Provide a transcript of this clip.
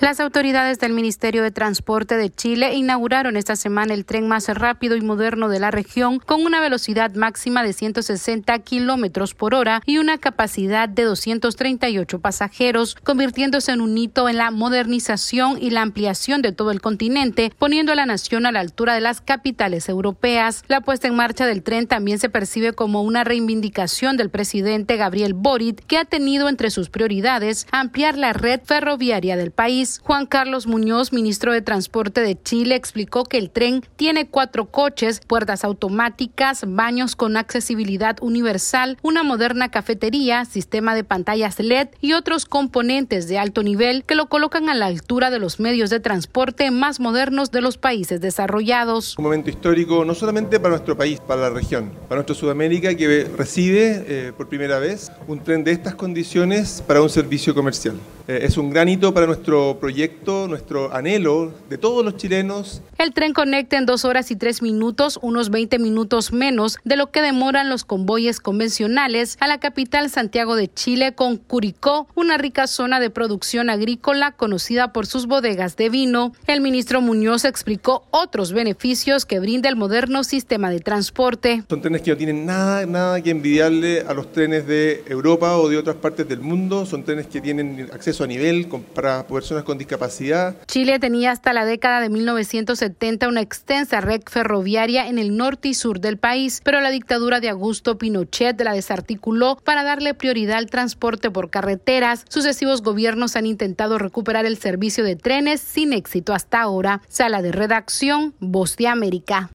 Las autoridades del Ministerio de Transporte de Chile inauguraron esta semana el tren más rápido y moderno de la región con una velocidad máxima de 160 kilómetros por hora y una capacidad de 238 pasajeros, convirtiéndose en un hito en la modernización y la ampliación de todo el continente, poniendo a la nación a la altura de las capitales europeas. La puesta en marcha del tren también se percibe como una reivindicación del presidente Gabriel Boric, que ha tenido entre sus prioridades ampliar la red ferroviaria del país. Juan Carlos Muñoz, ministro de Transporte de Chile, explicó que el tren tiene 4 coches, puertas automáticas, baños con accesibilidad universal, una moderna cafetería, sistema de pantallas LED y otros componentes de alto nivel que lo colocan a la altura de los medios de transporte más modernos de los países desarrollados. Un momento histórico no solamente para nuestro país, para la región, para nuestra Sudamérica, que recibe por primera vez un tren de estas condiciones para un servicio comercial. Es un gran hito para nuestro proyecto, nuestro anhelo de todos los chilenos. El tren conecta en 2 horas y 3 minutos, unos 20 minutos menos de lo que demoran los convoyes convencionales, a la capital Santiago de Chile con Curicó, una rica zona de producción agrícola conocida por sus bodegas de vino. El ministro Muñoz explicó otros beneficios que brinda el moderno sistema de transporte. Son trenes que no tienen nada que envidiarle a los trenes de Europa o de otras partes del mundo. Son trenes que tienen acceso a nivel para personas con discapacidad. Chile tenía hasta la década de 1970 una extensa red ferroviaria en el norte y sur del país, pero la dictadura de Augusto Pinochet la desarticuló para darle prioridad al transporte por carreteras. Sucesivos gobiernos han intentado recuperar el servicio de trenes sin éxito hasta ahora. Sala de redacción, Voz de América.